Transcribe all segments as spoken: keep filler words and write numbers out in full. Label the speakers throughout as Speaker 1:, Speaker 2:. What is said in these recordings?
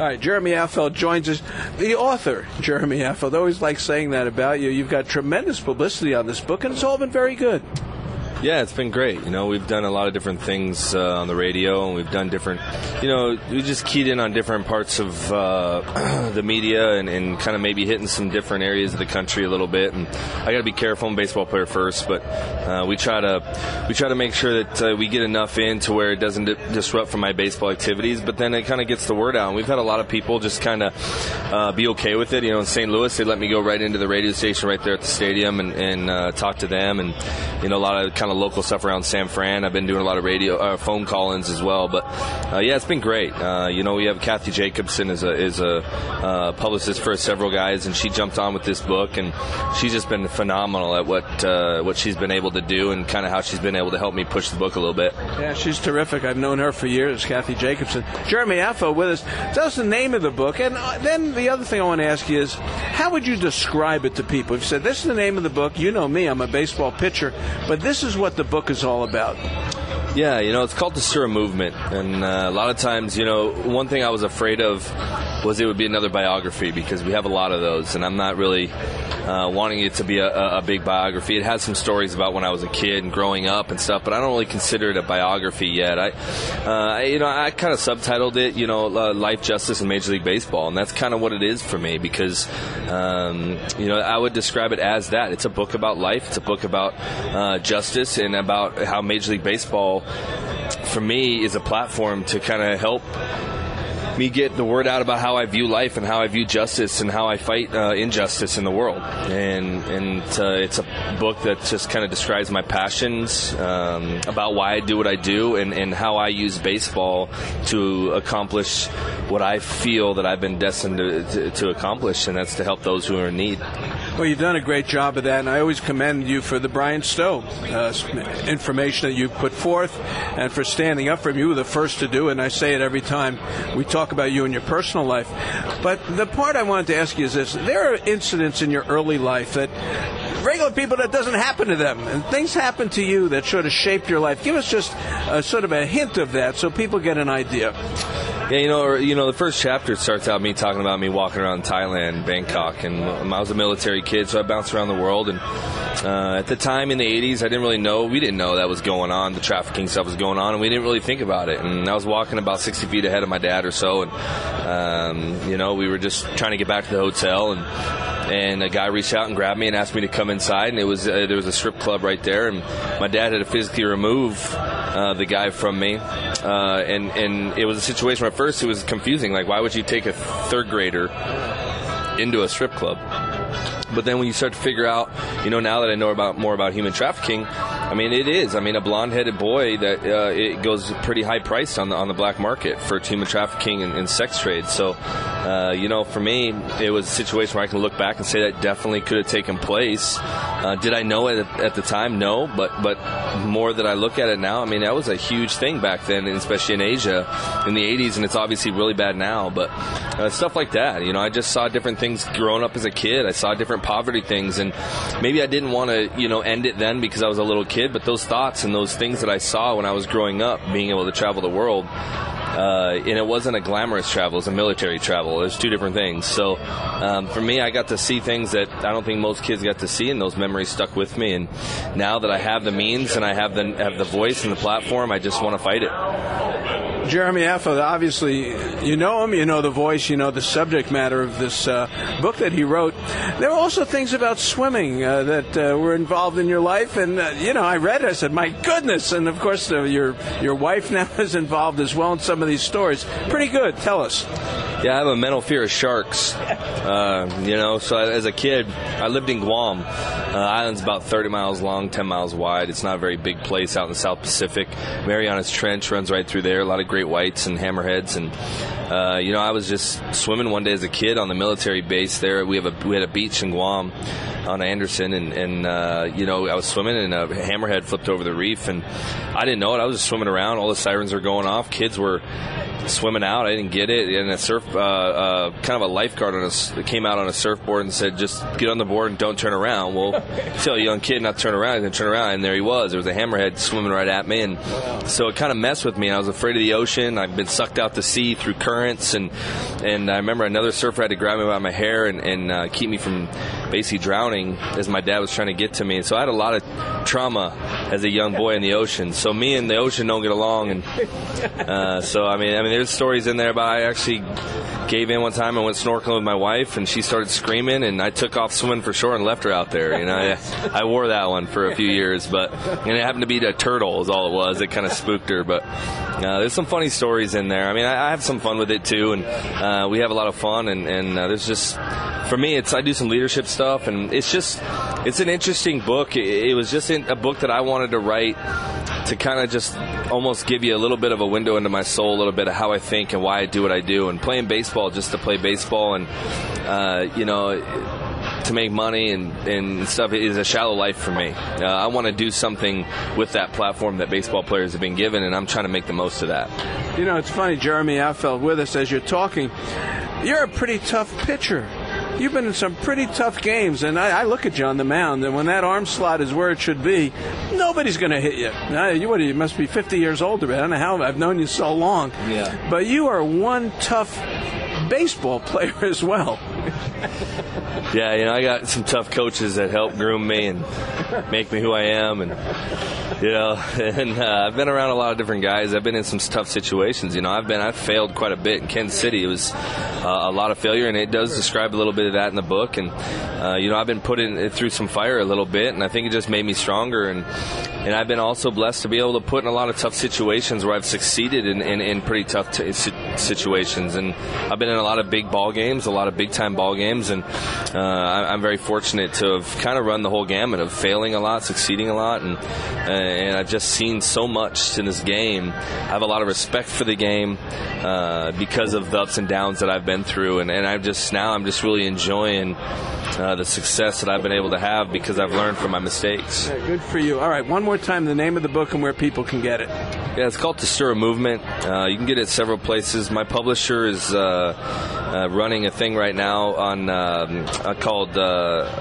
Speaker 1: All right, Jeremy Affeldt joins us. The author, Jeremy Affeldt, I always like saying that about you. You've got tremendous publicity on this book, and it's all been very good.
Speaker 2: Yeah, it's been great. You know, we've done a lot of different things uh, on the radio, and we've done different, you know, we just keyed in on different parts of uh, the media and, and kind of maybe hitting some different areas of the country a little bit. And I got to be careful. I'm a baseball player first, but uh, we try to we try to make sure that uh, we get enough in to where it doesn't di- disrupt from my baseball activities. But then it kind of gets the word out. And we've had a lot of people just kind of uh, be okay with it. You know, in Saint Louis, they let me go right into the radio station right there at the stadium and, and uh, talk to them. And you know, a lot of kind of local stuff around San Fran. I've been doing a lot of radio, uh, phone call-ins as well. But uh, yeah, it's been great. Uh, you know, we have Kathy Jacobson is a is a uh, publicist for several guys, and she jumped on with this book, and she's just been phenomenal at what uh, what she's been able to do, and kind of how she's been able to help me push the book a little bit.
Speaker 1: Yeah, she's terrific. I've known her for years, Kathy Jacobson. Jeremy Affeldt with us. Tell us the name of the book, and then the other thing I want to ask you is, how would you describe it to people? If you said, this is the name of the book, you know me, I'm a baseball pitcher, but this is what the book is all about.
Speaker 2: Yeah, you know, it's called the Stir Movement, and uh, a lot of times, you know, one thing I was afraid of was it would be another biography, because we have a lot of those, and I'm not really uh, wanting it to be a, a big biography. It has some stories about when I was a kid and growing up and stuff, but I don't really consider it a biography yet. I, uh, you know, I kind of subtitled it, you know, uh, Life, Justice, and Major League Baseball, and that's kind of what it is for me, because, um, you know, I would describe it as that. It's a book about life. It's a book about uh, justice and about how Major League Baseball, for me, is a platform to kind of help me get the word out about how I view life and how I view justice and how I fight uh, injustice in the world. And and uh, it's a book that just kind of describes my passions um, about why I do what I do, and, and how I use baseball to accomplish what I feel that I've been destined to, to, to accomplish, and that's to help those who are in need.
Speaker 1: Well, you've done a great job of that, and I always commend you for the Brian Stowe uh, information that you put forth, and for standing up for him. You were the first to do it, and I say it every time we talk about you in your personal life. But the part I wanted to ask you is this. There are incidents in your early life that regular people, that doesn't happen to them, and things happen to you that sort of shaped your life. Give us just a, sort of a hint of that so people get an idea.
Speaker 2: Yeah, you know, or, you know, the first chapter starts out me talking about me walking around Thailand, Bangkok, and I was a military kid, so I bounced around the world. And uh, at the time in the eighties, I didn't really know, we didn't know that was going on, the trafficking stuff was going on, and we didn't really think about it. And I was walking about sixty feet ahead of my dad or so, and um, you know, we were just trying to get back to the hotel, and and a guy reached out and grabbed me and asked me to come inside, and it was uh, there was a strip club right there, and my dad had to physically remove uh, the guy from me, uh, and and it was a situation where at first it was confusing, like, why would you take a third grader into a strip club? But then when you start to figure out, you know, now that I know about more about human trafficking, I mean, it is. I mean, a blonde-headed boy that uh, it goes pretty high priced on the on the black market for human trafficking and, and sex trade. So, uh, you know, for me, it was a situation where I can look back and say that definitely could have taken place. Uh, did I know it at, at the time? No, but but more that I look at it now, I mean, that was a huge thing back then, and especially in Asia in the eighties, and it's obviously really bad now. But uh, stuff like that, you know, I just saw different things growing up as a kid. I saw different poverty things, and maybe I didn't want to, you know, end it then because I was a little kid, but those thoughts and those things that I saw when I was growing up, being able to travel the world, uh, and it wasn't a glamorous travel, it was a military travel. There's two different things. So um, for me, I got to see things that I don't think most kids got to see, and those memories stuck with me. And now that I have the means and I have the have the voice and the platform, I just want to fight it.
Speaker 1: Jeremy Affeldt, obviously, you know him, you know the voice, you know the subject matter of this uh, book that he wrote. There were also things about swimming uh, that uh, were involved in your life, and, uh, you know, I read it, I said, my goodness, and of course uh, your your wife now is involved as well in some of these stories. Pretty good. Tell us.
Speaker 2: Yeah, I have a mental fear of sharks. Uh, you know, so as a kid, I lived in Guam. Uh, island's about thirty miles long, ten miles wide. It's not a very big place out in the South Pacific. Marianas Trench runs right through there. A lot of great whites and hammerheads. And, uh, you know, I was just swimming one day as a kid on the military base there. We have a we had a beach in Guam. on Anderson, and, and uh, you know, I was swimming, and a hammerhead flipped over the reef, and I didn't know it. I was just swimming around. All the sirens were going off. Kids were swimming out. I didn't get it. And a surf, uh, uh, kind of a lifeguard on a, came out on a surfboard and said, "Just get on the board and don't turn around." Well, tell a young kid not to turn around, and turn around, and there he was. There was a hammerhead swimming right at me, and so it kind of messed with me. I was afraid of the ocean. I've been sucked out to sea through currents, and and I remember another surfer had to grab me by my hair and, and uh, keep me from basically drowning as my dad was trying to get to me. And so I had a lot of trauma as a young boy in the ocean. So me and the ocean don't get along, and uh, so I mean, I mean, there's stories in there about I actually gave in one time and went snorkeling with my wife, and she started screaming, and I took off swimming for shore and left her out there. You know, I, I wore that one for a few years, but and it happened to be a turtle is all it was. It kind of spooked her, but uh, there's some funny stories in there. I mean, I, I have some fun with it too, and uh, we have a lot of fun, and, and uh, there's just, for me, it's I do some leadership stuff, and it's just, it's an interesting book. It, it was just in, a book that I wanted to write to kind of just almost give you a little bit of a window into my soul, a little bit of how I think and why I do what I do. And playing baseball just to play baseball and, uh, you know, to make money and, and stuff is a shallow life for me. Uh, I want to do something with that platform that baseball players have been given, and I'm trying to make the most of that.
Speaker 1: You know, it's funny, Jeremy Affeldt with us as you're talking. You're a pretty tough pitcher. You've been in some pretty tough games, and I, I look at you on the mound, and when that arm slot is where it should be, nobody's going to hit you. Now, you, what, you must be fifty years older. I don't know how I've known you so long.
Speaker 2: Yeah.
Speaker 1: But you are one tough baseball player as well.
Speaker 2: Yeah, you know, I got some tough coaches that help groom me and make me who I am, and you know, and uh, I've been around a lot of different guys. I've been in some tough situations. You know, I've been I've failed quite a bit in Kansas City. It was uh, a lot of failure, and it does describe a little bit of that in the book. And uh, you know, I've been put in through some fire a little bit, and I think it just made me stronger. And and I've been also blessed to be able to put in a lot of tough situations where I've succeeded in, in, in pretty tough t- situations. And I've been in a lot of big ball games, a lot of big time ball games, and uh, I'm very fortunate to have kind of run the whole gamut of failing a lot, succeeding a lot, and and I've just seen so much in this game. I have a lot of respect for the game uh, because of the ups and downs that I've been through, and, and I'm just now I'm just really enjoying uh, the success that I've been able to have because I've learned from my mistakes.
Speaker 1: Yeah, good for you. All right, one more time, the name of the book and where people can get it.
Speaker 2: Yeah, it's called To Stir a Movement. Uh, you can get it several places. My publisher is uh, uh, running a thing right now on um, uh, called uh,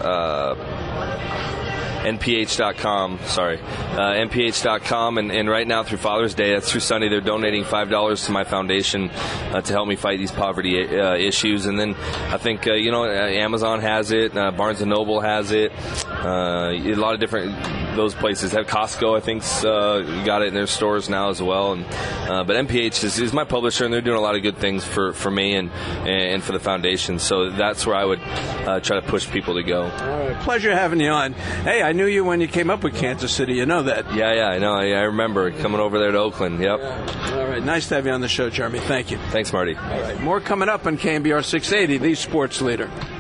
Speaker 2: uh, N P H dot com. Sorry, uh, N P H dot com, and, and right now through Father's Day, that's through Sunday, they're donating five dollars to my foundation uh, to help me fight these poverty uh, issues. And then I think uh, you know, Amazon has it, uh, Barnes and Noble has it, uh, a lot of different. Those places have Costco, I think, uh, got it in their stores now as well. And uh, but N P H is, is my publisher, and they're doing a lot of good things for, for me and and for the foundation. So that's where I would uh, try to push people to go.
Speaker 1: All right, pleasure having you on. Hey, I knew you when you came up with Kansas City. You know that?
Speaker 2: Yeah, yeah, I know. I, I remember coming over there to Oakland. Yep.
Speaker 1: Yeah. All right, nice to have you on the show, Jeremy. Thank you.
Speaker 2: Thanks, Marty.
Speaker 1: All right, more coming up on K N B R six eighty, the sports leader.